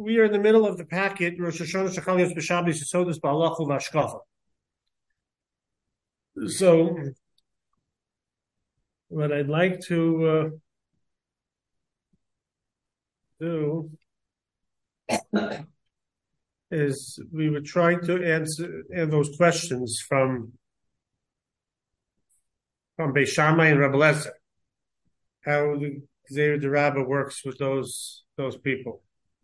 we are in the middle of the packet, Rosh Hashanah Shechal Yos B'Shabbos Yisodus Ba'Halacha V'Hashkafa. So, what I'd like to do is we were trying to answer those questions from Beis Shammai and Rebbe Lezer, how the Gezeira D'Rabba works with those people.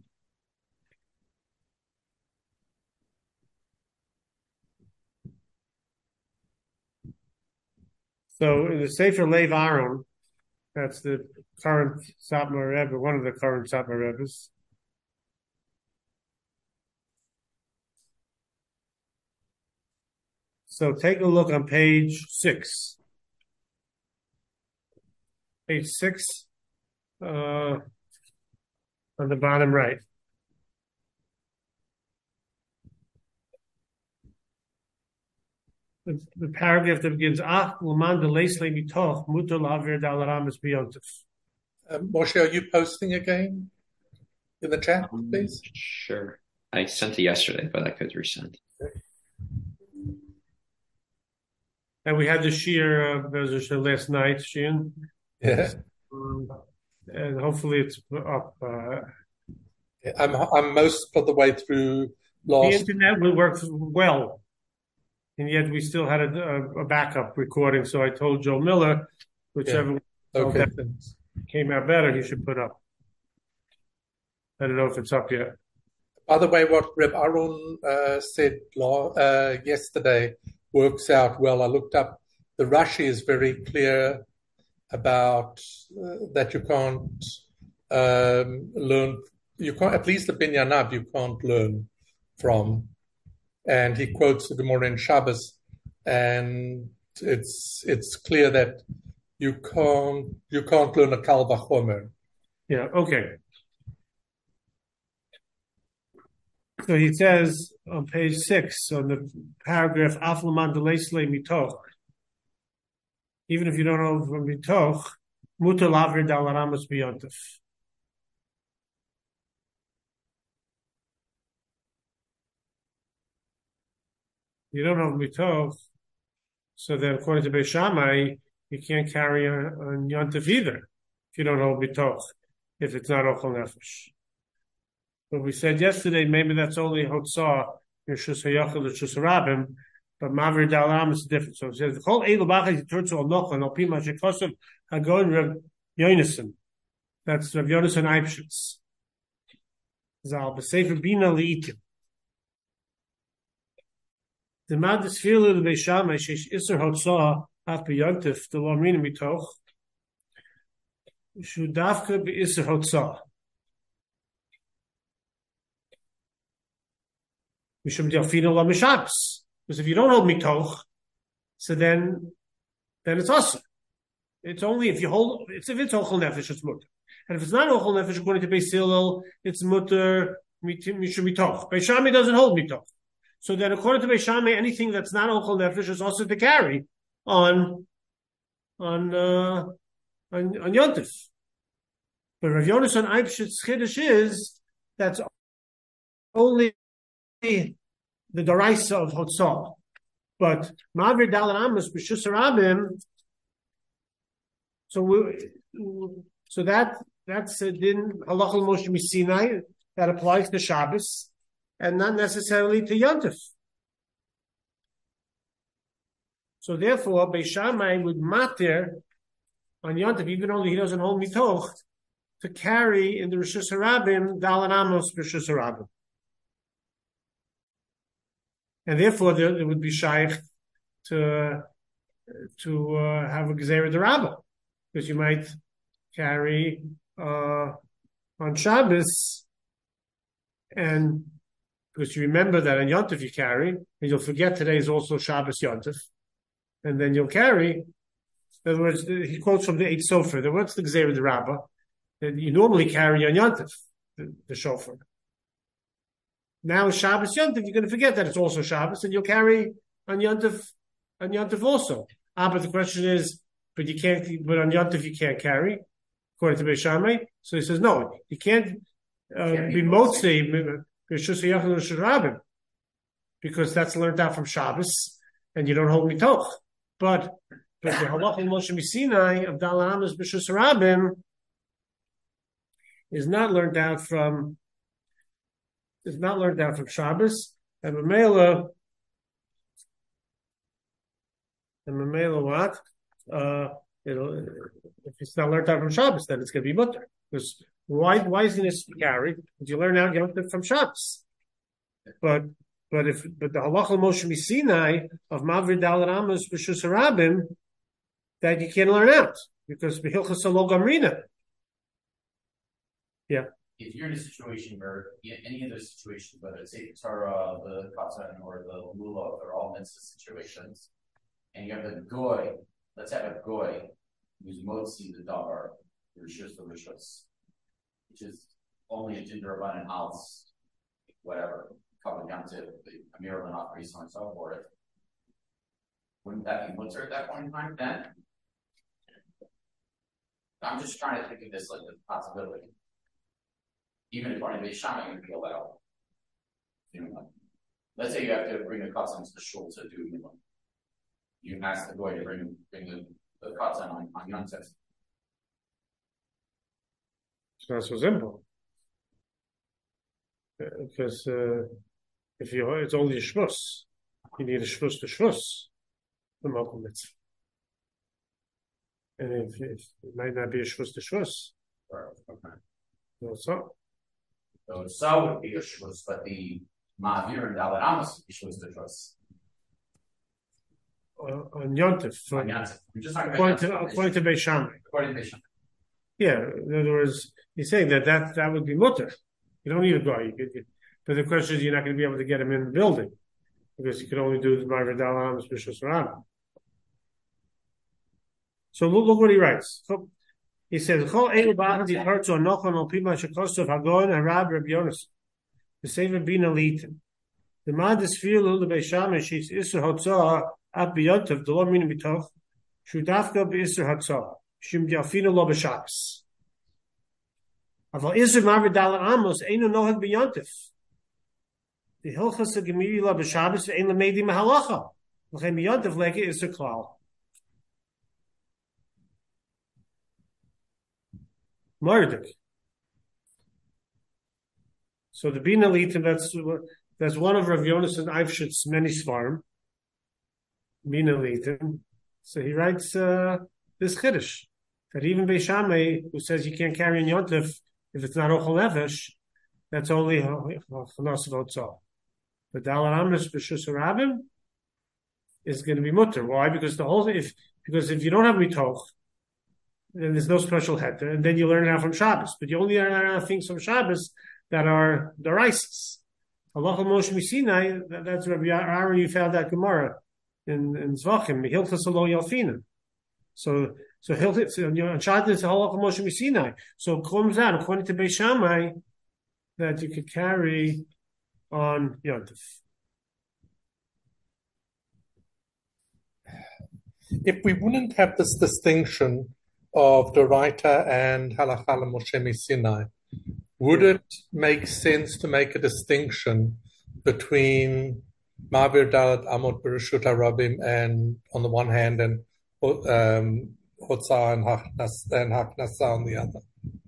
So in the Sefer Lev Aaron, that's the current Satmar Rebbe, one of the current Satmar Rebbes. So take a look on page 6. Page 6, on the bottom right. The paragraph that begins, Moshe, are you posting again in the chat, please? Sure. I sent it yesterday, but I could resend. And we had the Shir last night, Shian. Yeah. And hopefully it's up. I'm most of the way through The internet will work well. And yet we still had a backup recording. So I told Joe Miller, whichever came out better, he should put up. I don't know if it's up yet. By the way, what Reb Aaron said yesterday works out well. I looked up. The Rashi is very clear about that you can't learn. You can't, at least the Binyanav, you can't learn from. And he quotes the Gemara in Shabbos, and it's clear that you can't learn a Kal Vachomer. Yeah. Okay. So he says on page 6, on the paragraph, Aflaman Deleisle Mitoch, even if you don't know from Mitoch, Mutar Lavir Dal Aramas B'Yontif. You don't know Mitoch, so then according to Beis Shammai, you can't carry on Yontif either, if you don't know Mitoch, if it's not Ochel Nefesh. But we said yesterday, maybe that's only Hotzah, Yeshus HaYachal, Yeshus HaRabim, but Mavir Dalam is different. So it says, the whole Eilu Bachas Yiturtzu Al-Nochon, Al-Pima Shekosav, Hagon Reb Yonason. That's Reb Yonason Eibshitz. Zal, B'Sefer Bina Li'itim. The Madis Filu the Beis Shammai, Sheish Isser Hotzah, Af B'Yontif, the Lomrina Mitoch, Shudavka B'Isser Hotzah. Because if you don't hold mitoch, so then it's awesome. It's only if you hold. If it's ochel nefesh, it's mutter, and if it's not ochel nefesh, according to Beis Hillel, it's mutter mishum mitoch. Beis Shammai doesn't hold mitoch, so then according to Beis Shammai, anything that's not ochel nefesh is also to carry on yontif. But Rav Yonason Eibshitz chiddush is that's only the Daraisa of Hotzah. But Mavir Dal Amos B'Shus HaRabim, so that's a din halachal Moshe Misinai that applies to Shabbos and not necessarily to Yontif. So therefore, Beis Shammai would matir on Yontif, even though he doesn't hold mitoch, to carry in the Rishus HaRabim Dal Amos B'Shus HaRabim. And therefore, there would be shaykh to have a Gezeira D'Rabba, because you might carry on Shabbos, and because you remember that on Yontif you carry, and you'll forget today is also Shabbos Yontif, and then you'll carry. In other words, he quotes from the Eight Sofer. What's the Gezeira D'Rabba that you normally carry on Yontif, the shofar? Now Shabbos Yontif, you're going to forget that it's also Shabbos, and you'll carry on Yontif also. But the question is, but on Yontif you can't carry, according to Beis Shammai. So he says, no, you can't bimotzi b'shus yachal l'sharabim, because that's learned out from Shabbos, and you don't hold mitoch. But the halacha Moshe Sinai of Dal Amos b'shus rabim is not learned out from Shabbos, and Mamela what? If it's not learned out from Shabbos, then it's going to be mutter. Because why is it carried? Because you learn out from Shabbos. But the halacha Moshe Sinai of Mavri Dal Amos b'shus rabim, that you can't learn out because b'hilchas lo gamrina. Yeah. If you're in a situation where any of those situations, whether it's the Torah, the Katan, or the Lulav, they're all mitzvah situations, and you have the goy, let's have a goy who's motzi the davar, rishus the rishus, which is only a ginger rabbanan house, whatever, covered down to the amir and not so on and so forth. Wouldn't that be mutter at that point in time then? I'm just trying to think of this like a possibility. Even if only Beisham can be allowed. Let's say you have to bring a katan to the shul to do Milah. You ask the boy to bring the katan on Yontif. It's not so simple. Because if it's only a shvus, you need a shvus to shvus, the Malkum Mitzvah. And if it might not be a shvus to shvus. So would be a shvus, but the Ma'avir and Dalet Amos would be shvus to shvus. On Yontif. According to Beis Shammai. Yeah, in other words, he's saying that would be mutter. You don't need a guy. But the question is, you're not going to be able to get him in the building because you can only do the Ma'avir Dalet Amos b'shus rabim. So look what he writes. He says, "Chol elu ba'ad yitartzu anochon al pima shekosov hagoyin harab Reb Yonas v'sever bina litin. The man desfilu leBeis Shammai she's isur hatzah at biyontav the lo mina bitoch shu dafka b'isur hatzah shim yafinu lo b'Shabbos. Aval isur Ma'avir Dalet Amos einu nohag biyontav. The hilchas gemiri lo b'Shabbos ve'ein lemedi mahalacha. L'chem biyontav leke isur klal." Marduk. So the Bina Litim, that's one of Rav Yonas and Eifshit's many svarim. Bina Litim. So he writes this chiddush that even Beis Shammai, who says you can't carry in Yontif if it's not Ochel Nefesh, that's only Chanos of Otzah. But Dalet Amos b'shus rabim is going to be mutter. Why? Because if you don't have mitoch, then there's no special heter, and then you learn it out from Shabbos. But you only learn out things from Shabbos that are the rices. Halacha Moshe Sinai, that's Rabbi Aaron, you found that Gemara in Zvachim, Hilchas Lo Yalfina. So on Shabbos, Halacha Moshe Sinai. So it comes out, according to Beis Shammai, that you could carry on Yontif. If we wouldn't have this distinction of Doraita and Halacha Moshe Sinai, would it make sense to make a distinction between Ma'avir Dalet Amot B'Reshut HaRabim and on the one hand and Hotzah and Haknasa on the other?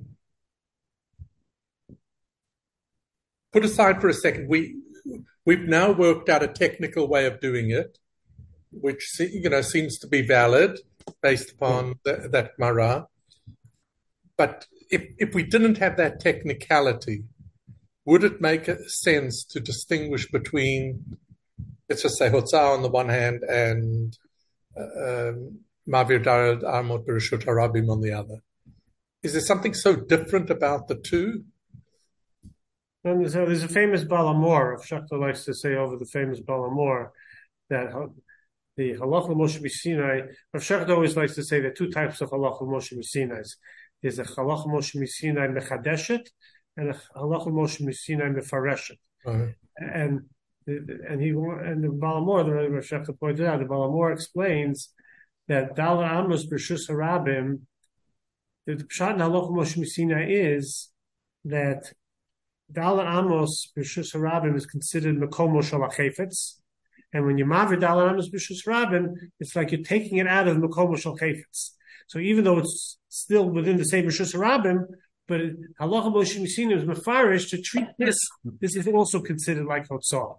Put aside for a second, we've now worked out a technical way of doing it, which seems to be valid based upon that Mara. But if we didn't have that technicality, would it make sense to distinguish between, let's just say, Hotzah on the one hand and Ma'avir Dalet Amot B'Reshut HaRabim on the other? Is there something so different about the two? And so there's a famous Balamor, if Shachta likes to say over the famous Balamor, that the Halacha Moshe Sinai, Rav Shachta always likes to say there are two types of Halacha Moshe Sinai. There's a Halacha Moshe Sinai Mechadeshet and a Halacha Moshe Sinai Mefareshet. And the Balamor, the Rav Shachta pointed out, the Balamor explains that Dalet Amos B'Reshus HaRabim, the Pshat in Halacha Moshe Sinai is that Dalet Amos B'Shus Harabim is considered Mekomo Shel HaChefetz. And when you Mavir Dalet Amos B'Shus Harabim, it's like you're taking it out of Mekomo Shel HaChefetz. So even though it's still within the same B'Shus Harabim, but Halacha Moshe Messina is mefarish to treat this. This is also considered like Hotzah.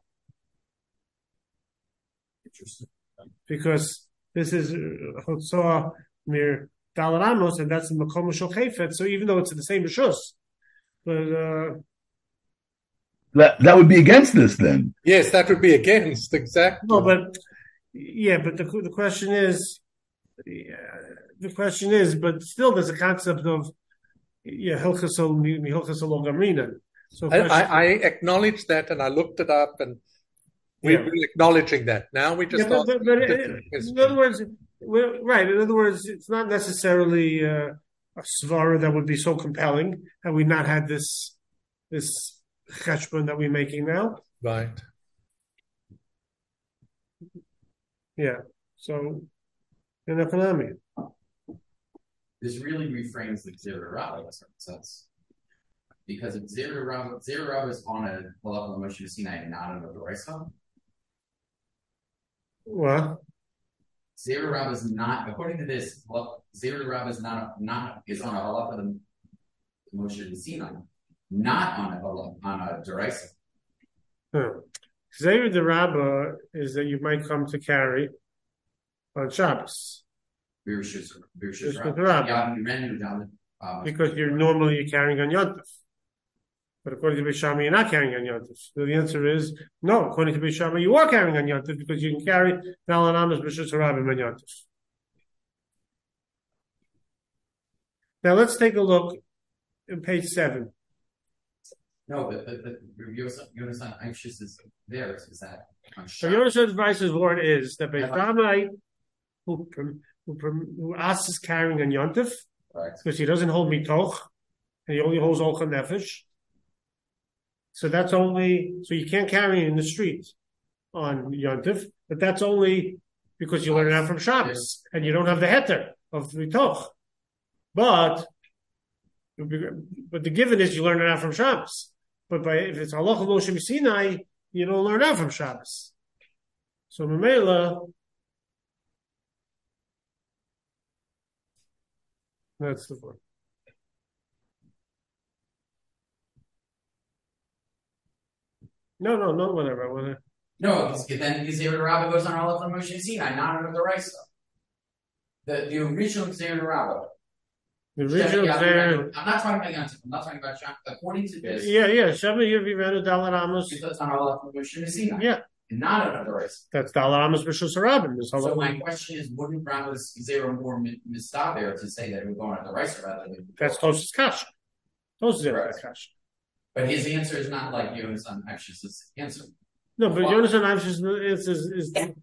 Interesting. Because this is Hotzah Mir Dalet Amos, and that's the Mekomo Shel HaChefetz. So even though it's in the same B'Shus, but that would be against this then. Yes, that would be against, exactly. no, but the question is, but still there's a concept of Hilchos Gamrina. So I acknowledge that, and I looked it up, and we're acknowledging that. Now we just in other words, right. In other words, it's not necessarily a svara that would be so compelling had we not had this cheshbon that we're making now. Right. Yeah. So in economy. This really reframes the Gzera Rabbah in a certain sense. Because if Gzera Rabbah is on a Halacha Moshe Sinai and not on a Doraisa. What? Gzera Rabbah is not, according to this, Gzera Rabbah is is on a Halacha Moshe Sinai, not on a Doraisa. Gzera Rabbah is that you might come to carry on Shabbos. Because you're normally carrying on Yontif. But according to Beis Shammai, you're not carrying on Yontif. So the answer is no. According to Beis Shammai, you are carrying on Yontif because you can carry Dalet Amos B'Shus Harabim on Yontif. Now let's take a look in page 7. No, but Yonasan anxious is there. Is that on So Yonasan's advice's word is that Beis Shammai who asks is carrying on Yontif, because he doesn't hold mitoch, and he only holds Olcha Nefesh. So that's only, so you can't carry in the street on Yontif, but that's only because you learn it out from Shabbos, and you don't have the heter of mitoch. But the given is you learn it out from Shabbos. But if it's Halacha Moshe Sinai, you don't learn out from Shabbos. So Mamela, that's the word. No, whatever. No, because then Gzera Rabbah goes on Halacha Moshe Sinai, not under the Raisa. The original Gzera Rabbah. The original Gzera. I'm not talking about Yontif. I'm not talking about Shabbos. According to this. Yeah. Shema Yivivenu Dalet Amos. It's on Halacha Moshe Sinai. Yeah. Not under the Raisa. That's Dalet Amos B'Shus Harabim. So my question is, wouldn't Rabbah's Gzera more mistaber to say that it would go on the Raisa rather than? That's Tos's kasha. Tos's kasha. But his answer is not like Yonasan Avshis' answer. No, but Yonasan Avshis is to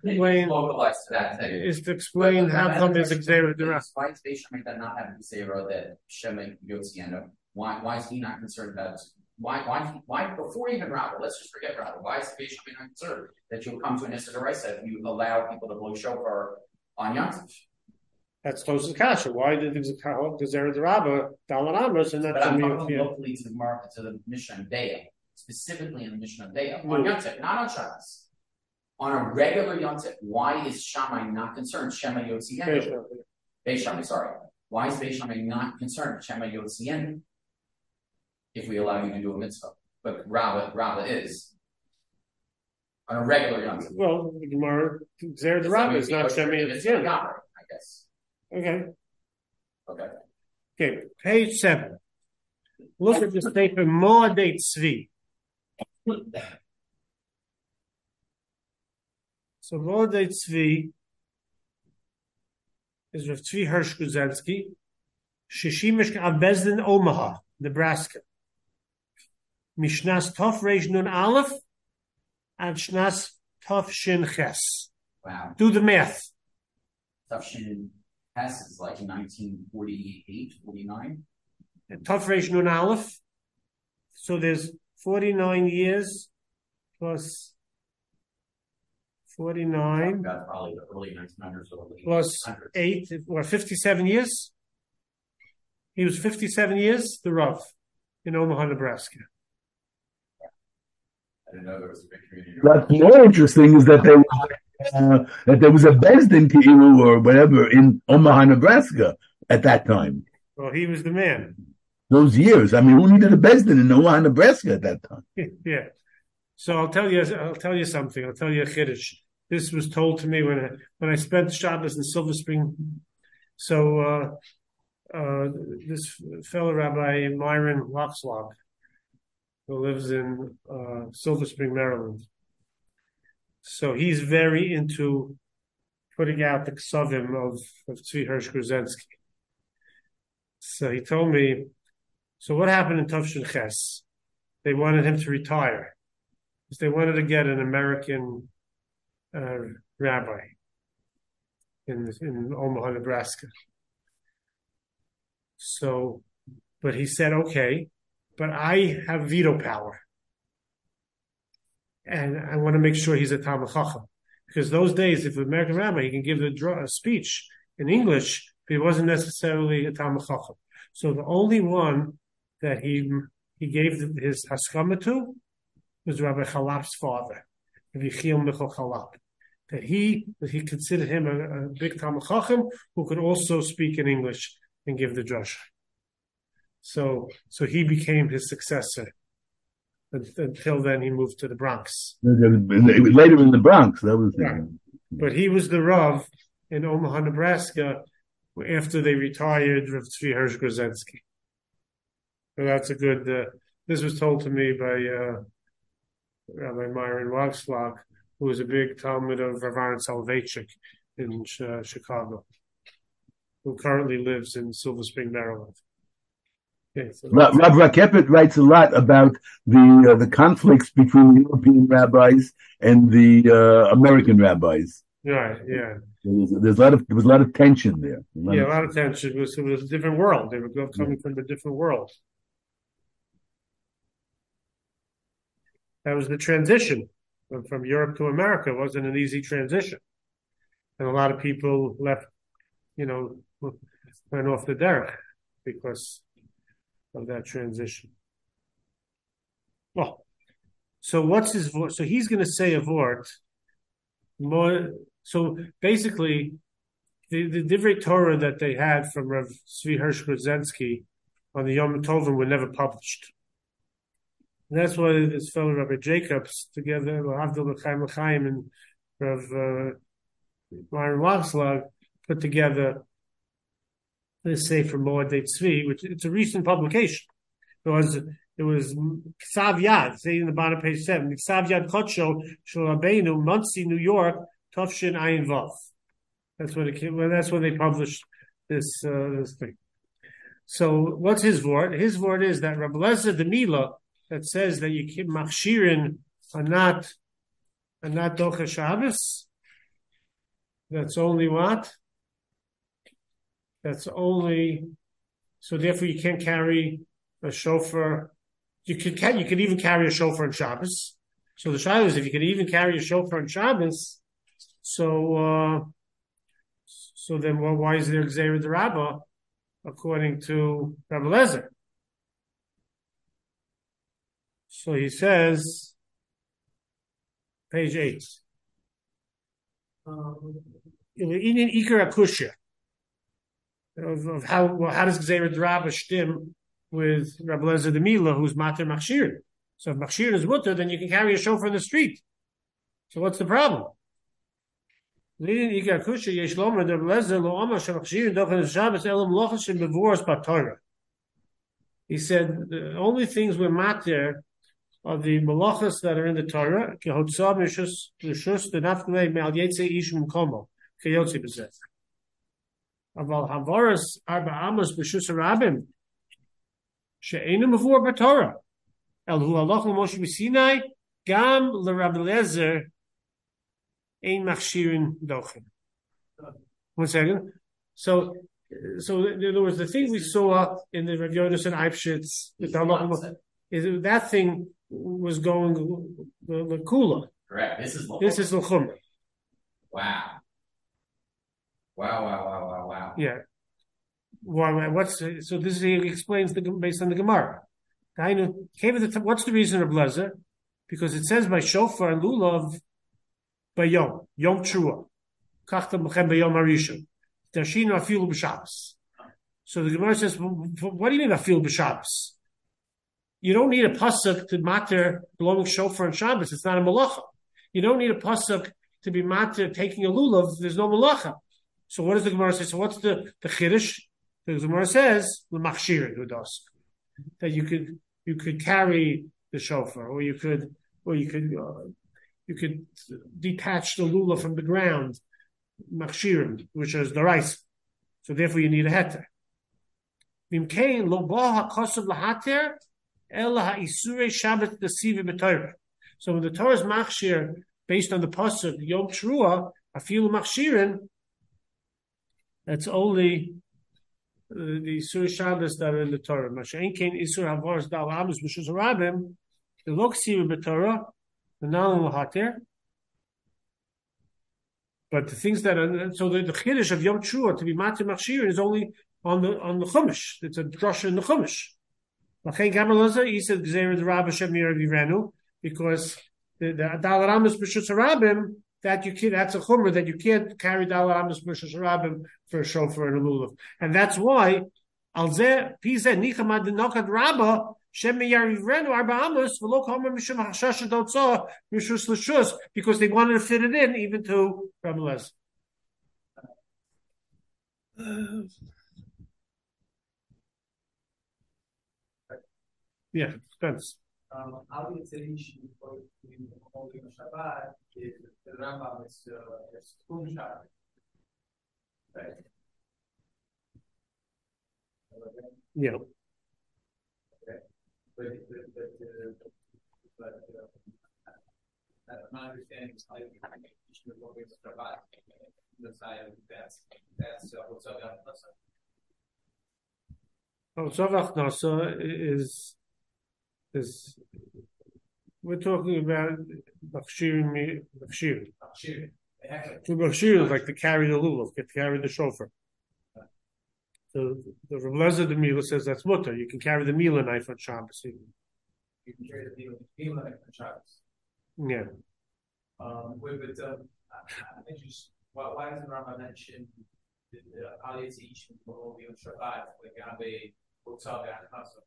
explain how come it's Gzera Dera. Why is Beis Shammai not having Gzera that Shema Yotzienu? Why is he not concerned about? Why before even Rabbah? Let's just forget Rabbah. Why is Beis Shammai not concerned that you'll come to an Issa D'Oraisa if you allow people to blow shofar on Yontif? That's Tos's kasha. Why did the Gzera D'Rabbah Dalet Amos and not? But I'm talking locally to the Mishnah Deya, specifically in the Mishnah Deya on Yontif, not on Shabbos. On a regular Yontif, why is Shammai not concerned? Shema Yotzienu. Beis Shammai, sorry. Why is Beis Shammai not concerned? Shema Yotzienu. If we allow you to do a mitzvah, but Rabbah is on a regular Yontif. Well, the Gemara Gzera D'Rabbah is not Shema Yotzienu. I guess. Okay. Page 7. Look at this paper, Moadei Tzvi. So Moadei Tzvi is Rav Tzvi Hirsch Guzensky, Shishimish Bezdin Omaha, Nebraska. Mishnas Tov Reish Nun Aleph and Shnas Tov Shin Ches. Wow. Do the math. Tov Shin Ches is like 1948, 49. Tov Reish Nun Aleph. So there's 49 years plus 49. That's probably the early 1900s or late plus 8 or 57 years. He was 57 years, the Rav, in Omaha, Nebraska. I didn't know there was a big community. What's more interesting is that there was a Bezdin Keilu or whatever in Omaha, Nebraska at that time. Well, he was the man. Those years. I mean, who needed a Bezdin in Omaha, Nebraska at that time? Yeah. So I'll tell you something. I'll tell you a chiddush. This was told to me when I spent Shabbos in Silver Spring. So this fellow Rabbi Myron Loxlog, who lives in Silver Spring, Maryland. So he's very into putting out the ksavim of Tzvi Hirsch Gruzensky. So he told me, so what happened in Tufshin Ches? They wanted him to retire because they wanted to get an American rabbi in Omaha, Nebraska. So, but he said, okay, but I have veto power. And I want to make sure he's a Talmid Chacham. Because those days, if an American rabbi, he can give a speech in English, but he wasn't necessarily a Talmid Chacham. So the only one that he gave his haskama to was Rabbi Chalap's father, Rabbi Chiel Michal Chalap. That he considered him a big Talmid Chacham who could also speak in English and give the drasha. So he became his successor. Until then, he moved to the Bronx. Later in the Bronx, that was. Right. But he was the Rav in Omaha, Nebraska, after they retired Rav Tzvi Hirsch Gruzensky. So that's a good. This was told to me by Rabbi Myron Wagslag, who was a big Talmud of Rav Aaron Soloveitchik in Chicago, who currently lives in Silver Spring, Maryland. Okay, so Rav Rakepet writes a lot about the conflicts between the European rabbis and the American rabbis. right, yeah. There was a lot of tension there. A lot of tension. It was a different world. They were coming from a different world. That was the transition from Europe to America. It wasn't an easy transition. And a lot of people left, went off the derech because of that transition. Well, so what's his vort? So he's going to say a vort. More. So basically, the Divrei Torah that they had from Rav Tzvi Hirsch Gruzensky on the Yom Tovim were never published. And that's why this fellow Rabbi Jacobs, together with Avdul Chaim L'chaim and Rav Myron Wagslag, put together this Sefer Moadei Tzvi, which it's a recent publication. It was Ksav Yad, say in the bottom of page 7, Ksav Yad Kotsho Shel Rabbeinu, Monsey, New York, Tufshin Ayin Vav. That's when it came. Well, that's when they published this thing. So what's his vort? His vort is that Rabbi Lezer the Mila that says that you keep machshirin are not docha Shabbos. That's only what? That's only, so therefore you can't carry a shofar. You could even carry a shofar on Shabbos. So the shayla is if you could even carry a shofar on Shabbos, so then why is there Gzeira D'Rabba according to Rabbi Lezer? So he says, page 8. In Ikar Akushya. Of how does Gzeira D'Rabba stim with Rabbi Lezer the Mila, who's Mater Machshir? So if Machshir is mutter, then you can carry a shofar in the street. So what's the problem? He said the only things we're mater are the malachas that are in the Torah. Aval havaras arba amos b'shus harabim she'enu mavur b'Torah el hu halach l'Moshe b'Sinai gam l'Rabbi Lezer ein machshirin dochen. 1 second. So in other words, the thing we saw in the Rav Yodas and Eibshitz, is that thing was going the kula. Correct. This is l'chumra. Wow. Wow. Yeah. So this he explains based on the Gemara. What's the reason of Lezer? because it says by shofar and lulav by yom trua. Kachtam b'chem b'yom harishon. Tashinu afilu b'Shabbos. So the Gemara says, what do you mean afilu b'Shabbos? You don't need a pasuk to matter blowing shofar on Shabbos. It's not a malacha. You don't need a pasuk to be matter taking a lulav. There's no malacha. So what does the Gemara say? So what's the chiddush? The Gemara says l'machshirin hudos, that you could carry the shofar, or you could detach the lulav from the ground, machshirin, which is the rice. So therefore you need a heter. Vimkein lo ba hakosav lahater ela ha'isure Shabbat desivi b'Torah. So when the Torah is machshir based on the pasuk Yom Trua, afilu machshirin, that's only the Isur Shabbos that are in the Torah. Masha'en kein Isur Havaras Dal Amos B'Shus Harabim, the Lo Ksiva b'Torah, the Nalan Lahater. But the things that are, so the Chiddush of Yom Trua to be Matir Machshir is only on the Chumash. It's a drasha in the Chumash. Lachein Gamalaza, he said Gzeir the Rabbi Shemir Virenu, because the Dal Amos B'Shus Harabim, that's a chumrah that you can't carry Dal Amos B'Shus Harabim for a shofar and a lulav. And that's why Alzeh Pizeh Nichamad Nokad Rabba Shemir Virenu Arba Amos V'lo Komer Mishum Hashasha Dotzah Mishus L'Shus, because they wanted to fit it in even to Rabbi Lezer. Yeah, depends. Obviously, holding a Shabbat is the Rambam is Kum Shabbat. Right? Yeah. Okay. But my understanding is like holding Shabbat. The side of that's what's up. Tzavach Nasa is we're talking about Bachshir. To Bachshir is like to carry the lulav, to carry the shofar. So the Rav Lezer the Mila says that's mutter. You can carry the Mila knife on Shabbos. You can carry the Mila knife on Shabbos. Yeah. I just why doesn't Rambam mention the Aliyah to each for holding on Shabbat like Gabe Butzav and Chasa?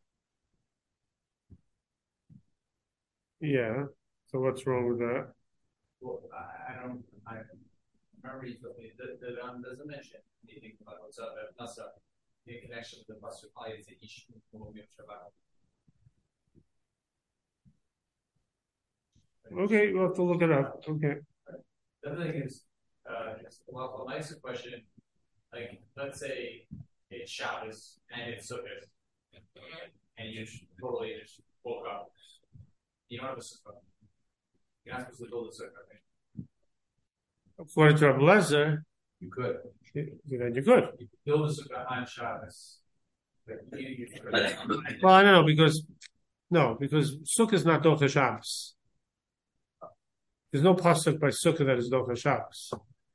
Yeah. So what's wrong with that? Well, I remember you told me that doesn't mention anything about Butzav and Chasa in connection with the Pasuk Aliyah to each for holding on Shabbat. Okay, we'll have to look it up. Okay. The other thing is, just a nicer question. Like, let's say it's Shabbos and it's Sukkot, and you totally just woke up. You don't have a sukkah. You're not supposed to build a sukkah, right? According to Rabbi Lezer, You could. then you're good. You could build a sukkah on Shabbos. Well, I don't know because Sukkah is not Docha Shabbos. There's no pasuk by Sukkah that is Docha Shabbos.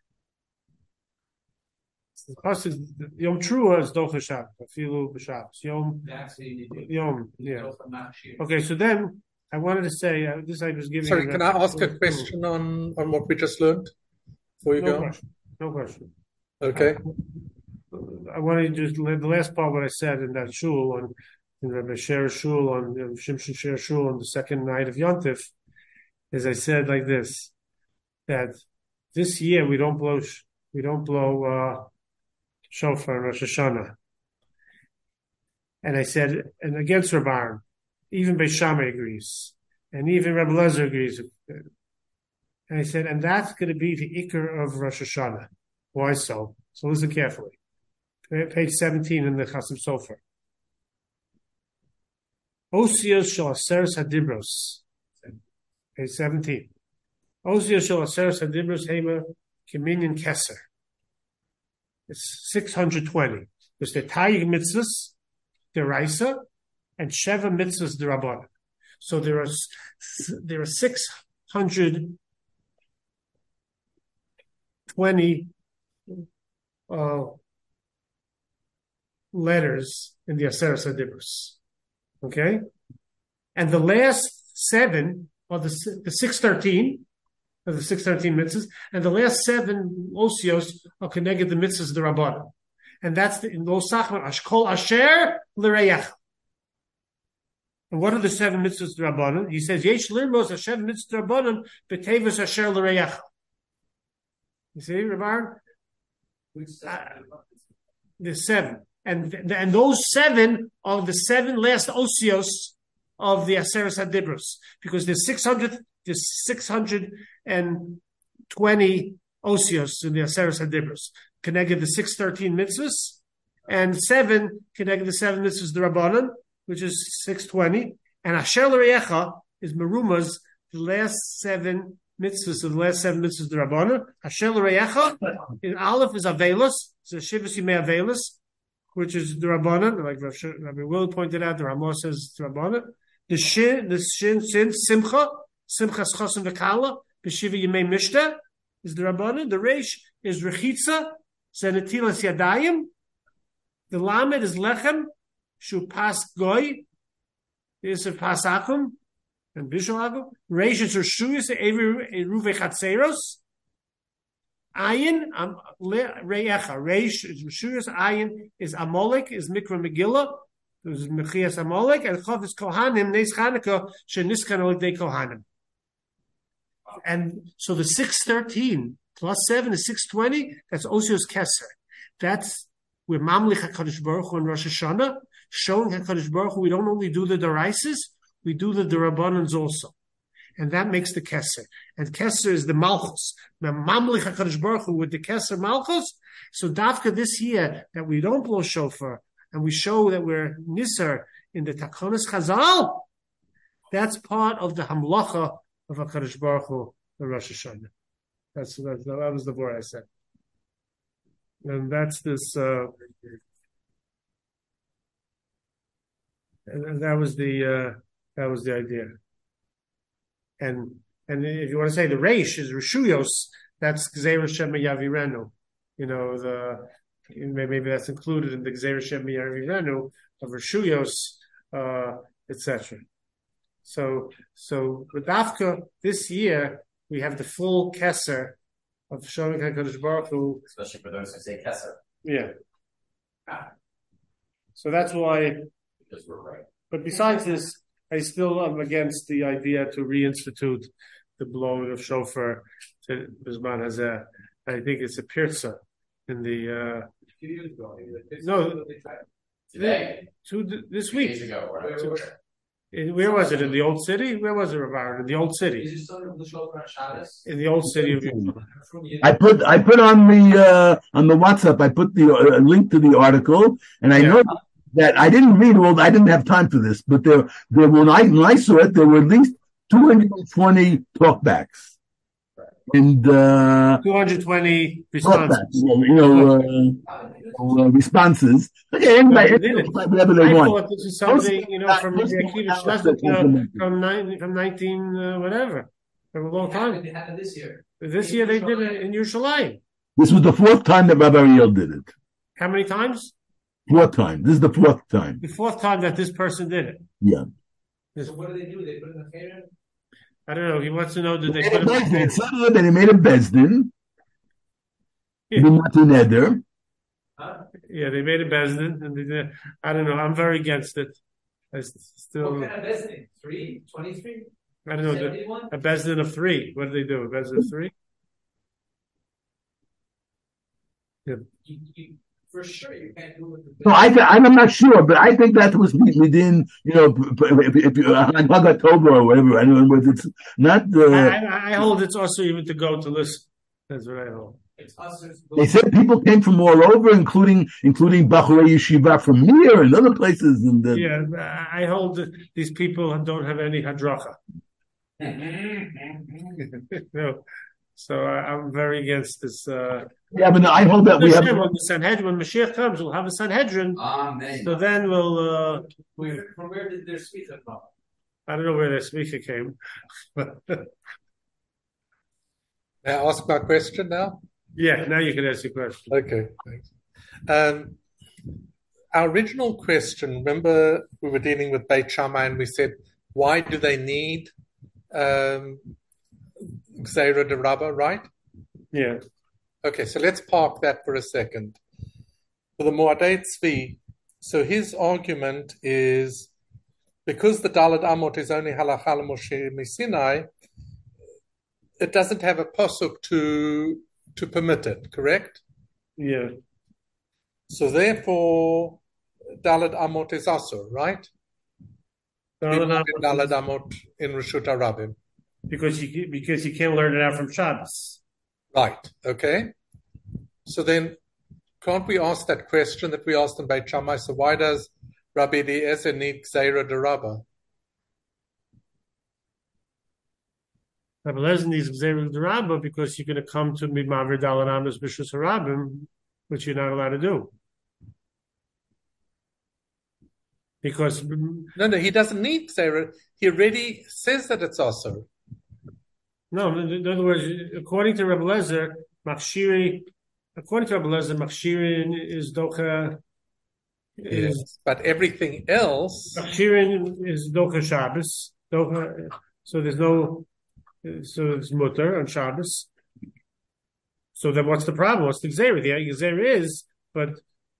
The pasuk Yom Trua is Docha Shabbos. Afilu b'Shabbos. Yom. Yeah. Okay, so then I wanted to say this. I was giving. Sorry, can I ask a question on what we just learned before you go? No question. Okay. I wanted to just the last part what I said in that shul in Rabbi Sher shul on Shimshon Sher shul on the second night of Yontif. Is I said like this, that this year we don't blow shofar in Rosh Hashanah. And I said, and against Rabbi Aaron, even Beis Shammai agrees, and even Rabbi Lezer agrees. And I said, and that's going to be the ikar of Rosh Hashanah. Why so? So listen carefully. Page 17 in the Chasam Sofer. Osios shel Aseres Hadibros. Page 17. Osios shel Aseres Hadibros Hema Keminyan Keser. It's 620. There's the Tayyig mitzvahs, the Raisa, and Sheva mitzvahs, the Rabbanan. So there are 620 letters in the Aseres Hadibros. Okay? And the last 7 are the 613 of the 613 mitzvahs, and the last 7 osios are connected the mitzvahs of the Rabbanan. And that's in Lo Sachman Ashkol Asher L'Reyach. And what are the 7 mitzvahs of the Rabbanan? He says, Yesh Lirmos Hashem mitzvah Rabbanan B'Tevus Asher L'Reyach. You see, Rabban? There's 7. And those 7 are the 7 last osios of the Aseres HaDibros, because there's 620 osios in the Aseres HaDibros, connected the 613 mitzvahs, and 7 connected the 7 mitzvahs the Rabbanan, which is 620, and Asher L'Reyecha is Merumas, the last 7 mitzvahs of the last 7 mitzvahs the Rabbanan. Asher L'Reyecha, in Aleph is Avelos, it's a Shivas Yimei Avelos, which is the Rabbanan, like Rabbi Will pointed out, the Ramah says the Rabbanan. The Shin, Simcha Chosim V'Kala, B'Shiva Yimei Mishta, is the Rabbanan. The Reish is Rechitza, Zenetilas Yadayim. The Lamed is Lechem, Shu Pas Goy, is a Pas Akum, and Bishul Akum. Reish is Reshuyas, Eruve Chatzeros. Ayin, Reyecha. Reish is Reshuyas. Ayin is Amalek, is Mikra Megillah. There's Mechias Amalek, and Chav is Kohanim, Nes Chanukah, Sheniskan Olidei Kohanim. And so the 613 plus 7 is 620. That's Osios Keser. That's where Mamlich HaKadosh Baruch Hu in Rosh Hashanah, showing HaKadosh Baruch Hu we don't only do the Deraises, we do the Derabanans also. And that makes the Keser. And Keser is the Malchus. The Mamlich HaKadosh Baruch Hu with the Keser Malchus. So Dafka this year that we don't blow shofar, and we show that we're Nisar in the Takonis Chazal, that's part of the Hamlacha of HaKadosh Baruch Hu, the Rosh Hashanah. That was the word I said. And that's this, and that was the idea. And if you want to say the Reish is Reshuyos, that's Gzeir Hashem Yavirenu. You know, maybe that's included in the Gzeir Hashem Yavirenu of Reshuyos, etc. So with Dafka this year we have the full Keser of showing HaKadosh Baruch Hu, especially for those who say Keser. Yeah. So that's why. Because we're right. But besides this, I still am against the idea to reinstitute the blowing of shofar to Bizman Hazeh. I think it's a pirza in the. No. Today. This 2 week. days ago. Where was it? In the old city? Where was it, Rabbi? In the old city. In the old city of. I put on the WhatsApp. I put the link to the article, and I know that I didn't read all. I didn't have time for this, but there when I saw it, there were at least 220 talkbacks. And 220 responses. Responses. Okay, anybody, whatever they want. I thought this is something, from Akiva Shleznik from 19 whatever, from a long time. It happened this year. This year they did it in Yerushalayim. This was the 4th time that Rabbi Ariel did it. How many times? 4th time. This is the 4th time. The 4th time that this person did it. Yeah. So what do? They put it in the Torah? I don't know. He wants to know, did they He put it in that he made a Bezdin. Neder. Yeah, they made a Bezdin, and they did. I don't know. I'm very against it. I still. What kind of Bezdin? 3? 23? I don't know. A Bezdin of 3. What did they do? A Bezdin of 3? Yeah. For sure, you can't do it. No, I'm not sure, but I think that was within, if October or whatever. I don't know, but it's not. I hold it's also even to go to listen. That's what I hold. They said people came from all over, including Bachurei Yeshiva from here and other places. And I hold that these people don't have any hadracha. No. So I'm very against this. But I hold that we have. When the Sanhedrin, when Mashiach comes, we'll have a Sanhedrin. Amen. So then we'll. From where did their speaker come? I don't know where their speaker came. May I ask my question now? Yeah, now you can ask your question. Okay, thanks. Our original question, remember we were dealing with Beit Shammai and we said, why do they need Gzeira de Rabbah, right? Yeah. Okay, so let's park that for a second. For the Moadei Tzvi, so his argument is because the Daled Amot is only Halacha Moshe Sinai, it doesn't have a pasuk to permit it, correct? Yeah. So therefore, Daled Amot is Asur, right? Daled Amot in Reshut HaRabim. Because you can't learn it out from Shabbos. Right, okay. So then, can't we ask that question that we asked in Beit Shammai? So why does Rabbi Eliezer need Gzeira de Rabbah? Rabbi Eliezer needs Gzeira de Rabbah because you're going to come to Midmaver Daled Amos B'Reshut HaRabim, which you're not allowed to do. Because no, he doesn't need Gzeira. He already says that it's also. No, in other words, according to Rabbi Eliezer, Machshirin is Docha. Yes, but everything else. Machshirin is Docha Shabbos. Docha, so there's no. So it's mutter on Shabbos. So then, what's the problem? What's the gzeira? The gzeira is, but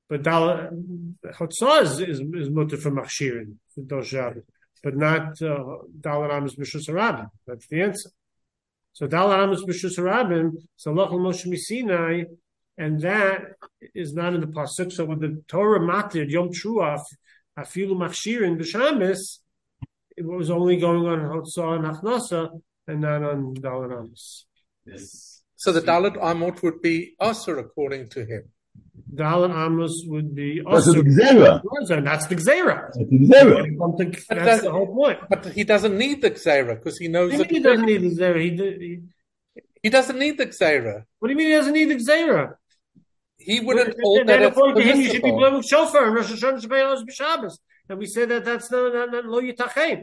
Hotzah is mutter for Machshirin for Docha Shabbos, but not Daled Amos B'Reshut HaRabim. That's the answer. So Daled Amos B'Reshut HaRabim, so Halacha Moshe Sinai, and that is not in the pasuk. So when the Torah matir Yom Truah afilu Machshirin b'Shabbos, it was only going on Hotzah and Achnasa and not on Daled Amos. So the Daled Amot would be Asur according to him. Daled Amos would be That's Asur. the Gzeira. And that's the Gzeira. That's the Gzeira. That's the whole point. But he doesn't need the Gzeira because he knows that He doesn't need the Gzeira. He doesn't need the Gzeira. What do you mean he doesn't need the Gzeira? He wouldn't hold that as according to him, you should be permissible. blowing shofar and Rosh Hashanah Shabbat B'Shabbos. And we said that that's not lo yitachem.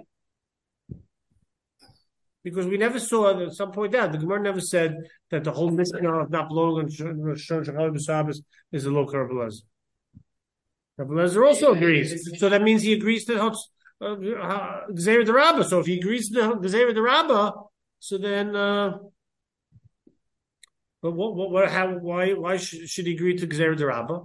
Because we never saw, at some point out, the Gemara never said that the whole mission of not blowing on Rosh Hashanah B'Shabbos is a local Rabbi Eliezer. Rabbi Eliezer also agrees. So that means he agrees to Gzeira de Rabbah. So if he agrees to Gzeira de Rabbah, so then, but why should he agree to Gzeira de Rabbah?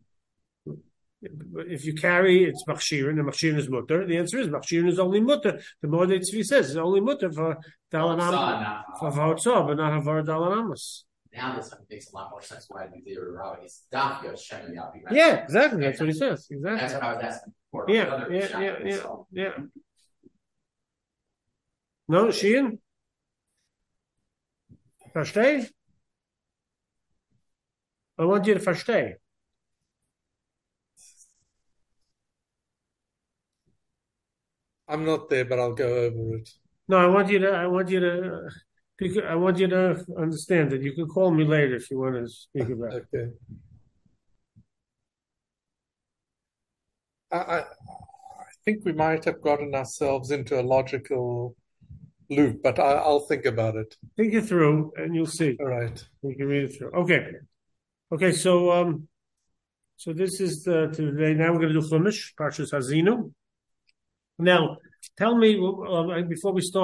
If you carry, it's Machshirin, and Machshirin is mutter. The answer is Machshirin is only mutter. The Moadei Tzvi says it's only mutter for Daled Amos, for Hotzah, but not for Daled Amos. Now this makes a lot more sense why the Gzeira de Rabbah is Dafka Shem Yapi. Yeah, exactly. That's what he says. Exactly. That's what I was asking for. Yeah. No, Shein? Versteh? I want you to versteh. I'm not there, but I'll go over it. No, I want you to understand that you can call me later if you want to speak about it. Okay. I think we might have gotten ourselves into a logical loop, but I'll think about it. Think it through, and you'll see. All right. You can read it through. Okay. So this is today. Now we're going to do Chumash, Parshas Hazinu. Now, tell me before we start.